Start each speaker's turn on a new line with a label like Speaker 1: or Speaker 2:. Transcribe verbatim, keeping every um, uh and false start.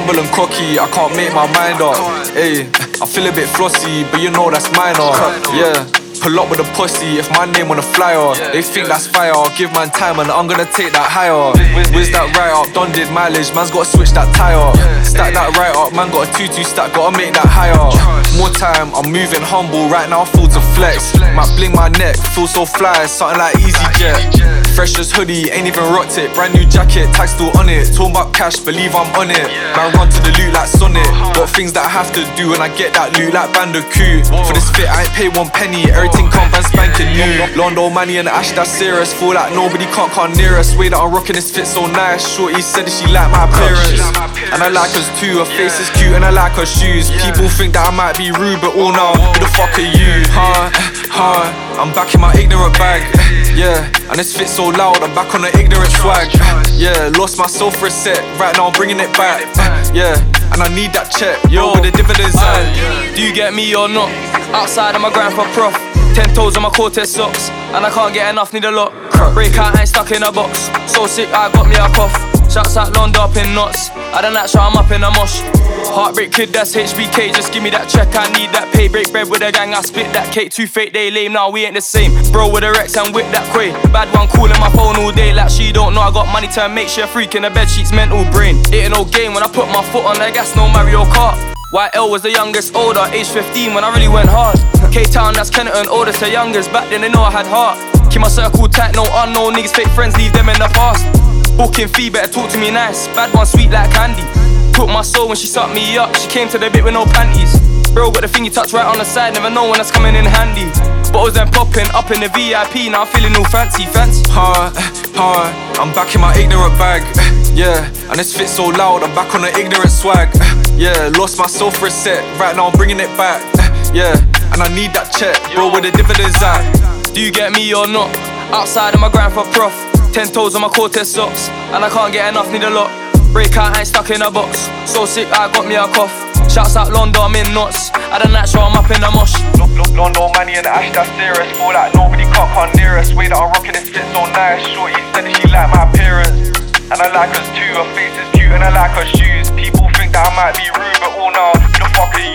Speaker 1: humble and cocky, I can't make my mind up. Ayy, I feel a bit flossy, but you know that's minor. Yeah. Pull up with a pussy if my name on a flyer. They think that's fire, I'll give man time and I'm gonna take that higher. Whiz that right up, done did mileage, man's gotta switch that tyre. Stack that right up, man got a two two stack, gotta make that higher. More time, I'm moving humble, right now I feel to flex. Might bling my neck, feel so fly, something like EasyJet. Fresh as hoodie, ain't even rocked it, brand new jacket, tag still on it. Talking about cash, believe I'm on it. Man run to the loot like Sonic. Got things that I have to do and I get that loot like Bandicoot. For this fit, I ain't pay one penny, everything come brand spanking new. Londo, Manny and Ash, that's serious. Feel like nobody can't come near us. Way that I'm rocking this fit so nice. Shorty said that she like my appearance, and I like hers too. Her face is cute and I like her shoes. People think that I might be rude, but all now, who the fuck are you? Huh, huh, I'm back in my ignorant bag. Yeah, and this fit so loud, I'm back on the ignorant swag. Yeah, lost myself for a set, right now I'm bringing it back. Yeah, and I need that check, yo, with the dividends at.
Speaker 2: Do you get me or not? Outside, I'm a grind for prof. Ten toes on my Cortez socks, and I can't get enough, need a lot. Break out, I ain't stuck in a box. So sick, I got me a cough. Shouts out London up in knots. I done that shot, I'm up in a mosh. Heartbreak kid, that's H B K. Just give me that check, I need that pay. Break bread with a gang, I spit that cake. Too fake, they lame, now we ain't the same. Bro with a Rex and whip that quay. Bad one calling my phone all day like she don't know I got money to make. She a freak in the bed sheets, mental brain. It ain't no game when I put my foot on the gas, no Mario Kart. Y L was the youngest, older, age fifteen when I really went hard. K-Town, that's Kenneton, oldest to youngest. Back then they know I had heart. Keep my circle tight, no unknown niggas, fake friends, leave them in the past. Booking fee, better talk to me nice. Bad one sweet like candy. Took my soul when she sucked me up. She came to the bit with no panties. Bro got the thing you touch right on the side, never know when that's coming in handy. Bottles then popping up in the V I P, now I'm feeling all fancy, fancy.
Speaker 1: Huh, huh, I'm back in my ignorant bag. Yeah, and this fit so loud, I'm back on the ignorant swag. Yeah, lost myself for a set, right now I'm bringing it back. Yeah, and I need that check, bro, where the dividends at.
Speaker 2: Do you get me or not? Outside, I'm a grind for prof. Ten toes on my Cortez socks, and I can't get enough, need a lot. Break out, I ain't stuck in a box. So sick, I got me a cough. Shouts out London, I'm in knots. I done that show, I'm up in the mosh.
Speaker 1: Londo, Manny and Ash, that's serious. Feel like nobody can't come near us. Way that I'm rocking this fit so nice. Shorty said that she like my appearance, and I like hers too. Her face is cute and I like her shoes. People think that I might be rude, but all now, who the fuck are you?